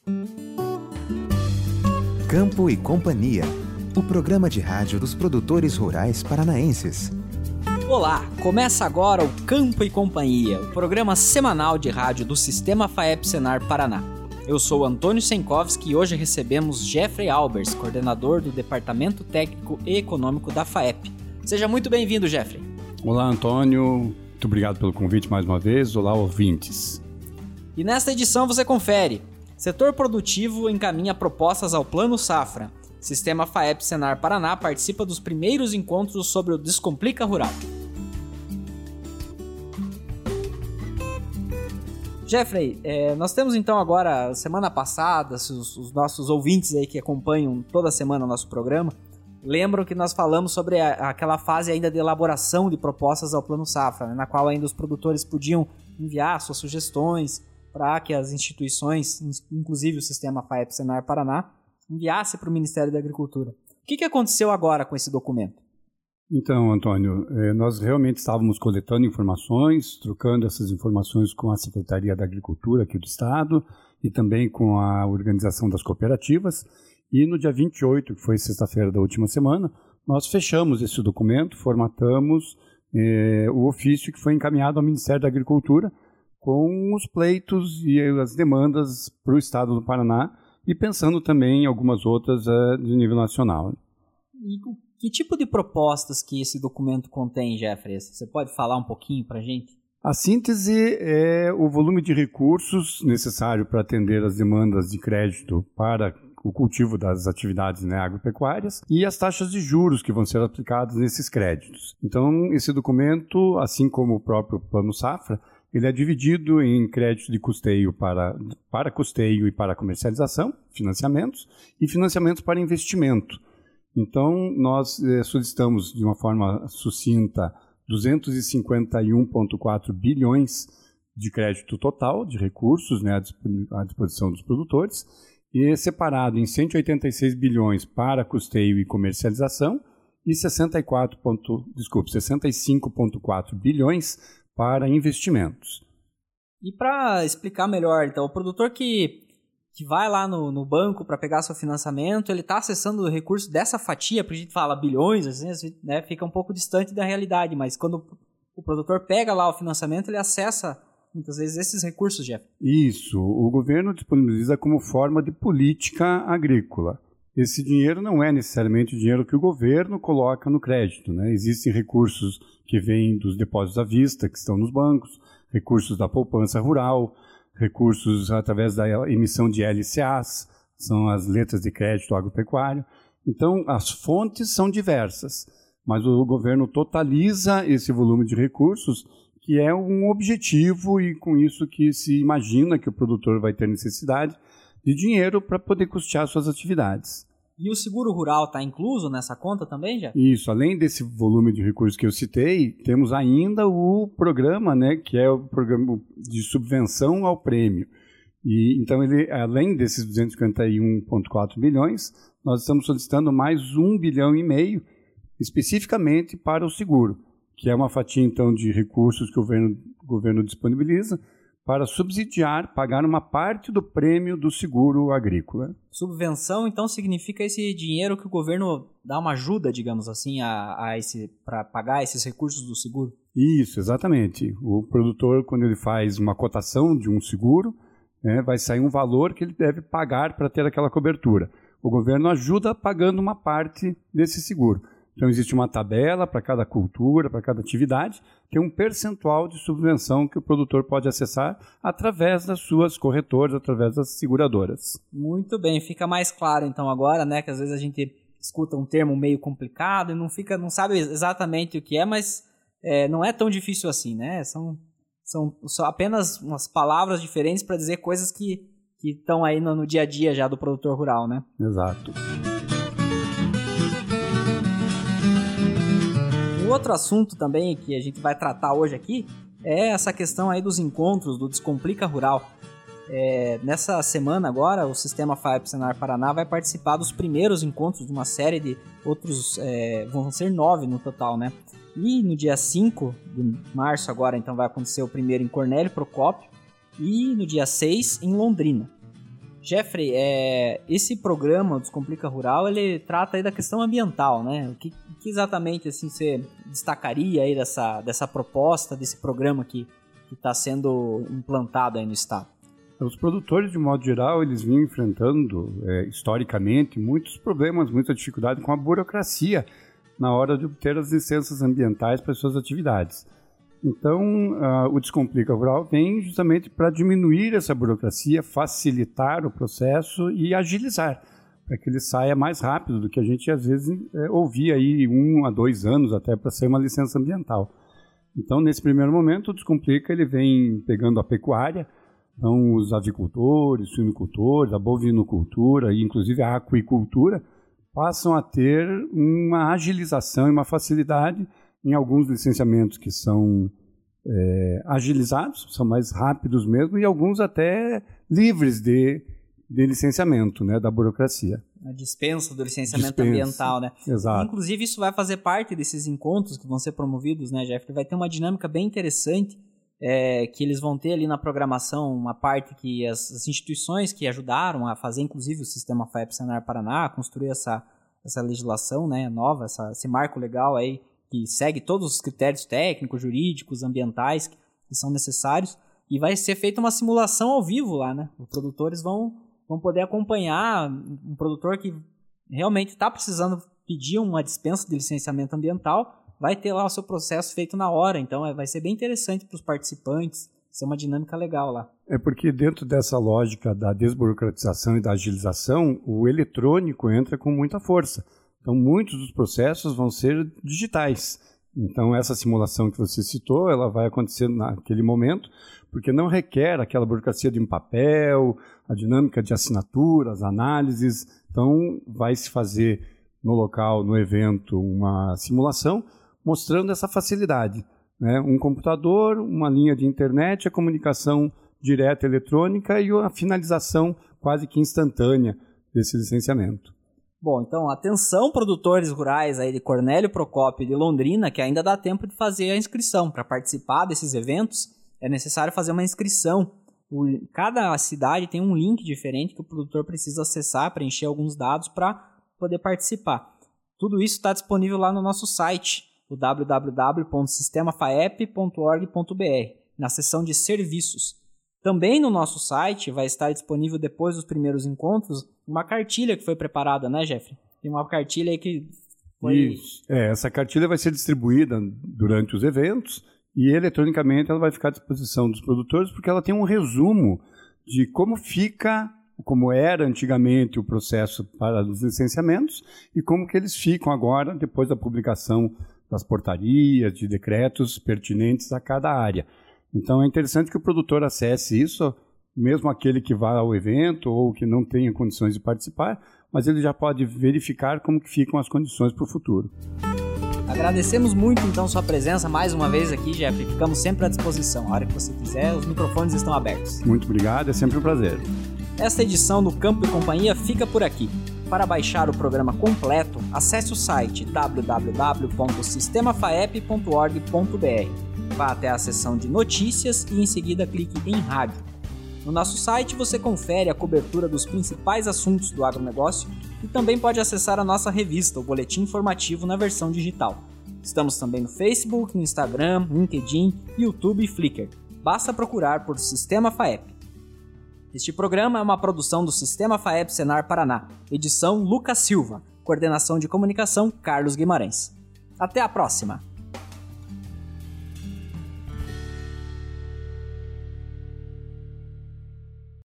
Campo e Companhia, o programa de rádio dos produtores rurais paranaenses. Olá, começa agora o Campo e Companhia, o programa semanal de rádio do Sistema FAEP Senar Paraná. Eu sou Antônio Senkowski e hoje recebemos Jeffrey Albers, coordenador do Departamento Técnico e Econômico da FAEP. Seja muito bem-vindo, Jeffrey. Olá, Antônio. Muito obrigado pelo convite mais uma vez. Olá, ouvintes. E nesta edição você confere: setor produtivo encaminha propostas ao Plano Safra. Sistema FAEP Senar Paraná participa dos primeiros encontros sobre o Descomplica Rural. Jeffrey, nós temos então agora, semana passada, os nossos ouvintes aí que acompanham toda semana o nosso programa, lembram que nós falamos sobre aquela fase ainda de elaboração de propostas ao Plano Safra, né, na qual ainda os produtores podiam enviar suas sugestões para que as instituições, inclusive o Sistema FAEP Senar Paraná, enviasse para o Ministério da Agricultura. O que aconteceu agora com esse documento? Então, Antônio, nós realmente estávamos coletando informações, trocando essas informações com a Secretaria da Agricultura aqui do Estado e também com a Organização das Cooperativas. E no dia 28, que foi sexta-feira da última semana, nós fechamos esse documento, formatamos o ofício que foi encaminhado ao Ministério da Agricultura com os pleitos e as demandas para o Estado do Paraná e pensando também em algumas outras de nível nacional. E que tipo de propostas que esse documento contém, Jeffrey? Você pode falar um pouquinho para a gente? A síntese é o volume de recursos necessário para atender as demandas de crédito para o cultivo das atividades agropecuárias e as taxas de juros que vão ser aplicadas nesses créditos. Então, esse documento, assim como o próprio Plano Safra, ele é dividido em crédito de custeio para custeio e para comercialização, financiamentos, e financiamentos para investimento. Então, nós solicitamos de uma forma sucinta 251,4 bilhões de crédito total de recursos à disposição dos produtores, e separado em 186 bilhões para custeio e comercialização e 65,4 bilhões para investimentos. E para explicar melhor, então, o produtor que vai lá no banco para pegar seu financiamento, ele está acessando o recurso dessa fatia, porque a gente fala bilhões, assim, né, fica um pouco distante da realidade, mas quando o produtor pega lá o financiamento, ele acessa muitas vezes esses recursos, Jeff. Isso, o governo disponibiliza como forma de política agrícola. Esse dinheiro não é necessariamente o dinheiro que o governo coloca no crédito, né? Existem recursos que vêm dos depósitos à vista, que estão nos bancos, recursos da poupança rural, recursos através da emissão de LCAs, são as letras de crédito agropecuário. Então, as fontes são diversas, mas o governo totaliza esse volume de recursos, que é um objetivo e com isso que se imagina que o produtor vai ter necessidade de dinheiro para poder custear suas atividades. E o seguro rural está incluso nessa conta também, já? Isso, além desse volume de recursos que eu citei, temos ainda o programa, que é o programa de subvenção ao prêmio. E, então, ele, além desses 251,4 bilhões, nós estamos solicitando mais 1,5 bilhão especificamente para o seguro, que é uma fatia, então, de recursos que o governo disponibiliza para subsidiar, pagar uma parte do prêmio do seguro agrícola. Subvenção, então, significa esse dinheiro que o governo dá uma ajuda, digamos assim, para pagar esses recursos do seguro? Isso, exatamente. O produtor, quando ele faz uma cotação de um seguro, vai sair um valor que ele deve pagar para ter aquela cobertura. O governo ajuda pagando uma parte desse seguro. Então, existe uma tabela para cada cultura, para cada atividade, tem um percentual de subvenção que o produtor pode acessar através das suas corretoras, através das seguradoras. Muito bem, fica mais claro então agora, que às vezes a gente escuta um termo meio complicado e não sabe exatamente o que é, mas não é tão difícil assim, né? São apenas umas palavras diferentes para dizer coisas que estão aí no dia a dia já do produtor rural, né? Exato. Um outro assunto também que a gente vai tratar hoje aqui é essa questão aí dos encontros do Descomplica Rural. Nessa semana agora, o Sistema FAEP Senar Paraná vai participar dos primeiros encontros de uma série de outros, vão ser 9 no total, né? E no dia 5 de março agora, então, vai acontecer o primeiro em Cornélio Procópio e no dia 6 em Londrina. Jeffrey, esse programa, o Descomplica Rural, ele trata aí da questão ambiental, né? O que exatamente assim, você destacaria aí dessa proposta, desse programa que está sendo implantado aí no estado? Os produtores, de modo geral, eles vinham enfrentando, historicamente, muitos problemas, muita dificuldade com a burocracia na hora de obter as licenças ambientais para suas atividades. Então, o Descomplica Rural vem justamente para diminuir essa burocracia, facilitar o processo e agilizar, para que ele saia mais rápido do que a gente às vezes ouvia aí 1 a 2 anos até para ser uma licença ambiental. Então, nesse primeiro momento, o Descomplica ele vem pegando a pecuária, então os avicultores, suinocultores, a bovinocultura e inclusive a aquicultura passam a ter uma agilização e uma facilidade em alguns licenciamentos que são agilizados, são mais rápidos mesmo, e alguns até livres de licenciamento, né, da burocracia. A dispensa do licenciamento ambiental, né? Exato. Inclusive, isso vai fazer parte desses encontros que vão ser promovidos, né, Jeff? Vai ter uma dinâmica bem interessante, que eles vão ter ali na programação uma parte que as instituições que ajudaram a fazer, inclusive o Sistema FAEP Senar Paraná, a construir essa legislação, né, nova, esse marco legal aí, que segue todos os critérios técnicos, jurídicos, ambientais que são necessários, e vai ser feita uma simulação ao vivo lá, né? Os produtores vão poder acompanhar um produtor que realmente está precisando pedir uma dispensa de licenciamento ambiental, vai ter lá o seu processo feito na hora, então vai ser bem interessante para os participantes, ser uma dinâmica legal lá. É porque dentro dessa lógica da desburocratização e da agilização, o eletrônico entra com muita força. Então, muitos dos processos vão ser digitais. Então, essa simulação que você citou, ela vai acontecer naquele momento, porque não requer aquela burocracia de um papel, a dinâmica de assinaturas, análises. Então, vai se fazer no local, no evento, uma simulação mostrando essa facilidade, né? Um computador, uma linha de internet, a comunicação direta eletrônica e a finalização quase que instantânea desse licenciamento. Bom, então, atenção, produtores rurais aí de Cornélio Procópio e de Londrina, que ainda dá tempo de fazer a inscrição. Para participar desses eventos, é necessário fazer uma inscrição. Cada cidade tem um link diferente que o produtor precisa acessar, preencher alguns dados para poder participar. Tudo isso está disponível lá no nosso site, o www.sistemafaep.org.br, na seção de serviços. Também no nosso site vai estar disponível, depois dos primeiros encontros, uma cartilha que foi preparada, né, Jeffrey? Tem uma cartilha aí que foi... Isso. Essa cartilha vai ser distribuída durante os eventos e eletronicamente ela vai ficar à disposição dos produtores, porque ela tem um resumo de como era antigamente o processo para os licenciamentos e como que eles ficam agora, depois da publicação das portarias, de decretos pertinentes a cada área. Então é interessante que o produtor acesse isso, mesmo aquele que vá ao evento ou que não tenha condições de participar, mas ele já pode verificar como que ficam as condições para o futuro. Agradecemos muito então sua presença mais uma vez aqui, Jeff. Ficamos sempre à disposição. A hora que você quiser, os microfones estão abertos. Muito obrigado, é sempre um prazer. Esta edição do Campo e Companhia fica por aqui. Para baixar o programa completo, acesse o site www.sistemafaep.org.br. Vá até a seção de notícias e em seguida clique em rádio. No nosso site você confere a cobertura dos principais assuntos do agronegócio e também pode acessar a nossa revista, o Boletim Informativo na versão digital. Estamos também no Facebook, no Instagram, LinkedIn, YouTube e Flickr. Basta procurar por Sistema FAEP. Este programa é uma produção do Sistema FAEP Senar Paraná, edição Lucas Silva, coordenação de comunicação Carlos Guimarães. Até a próxima!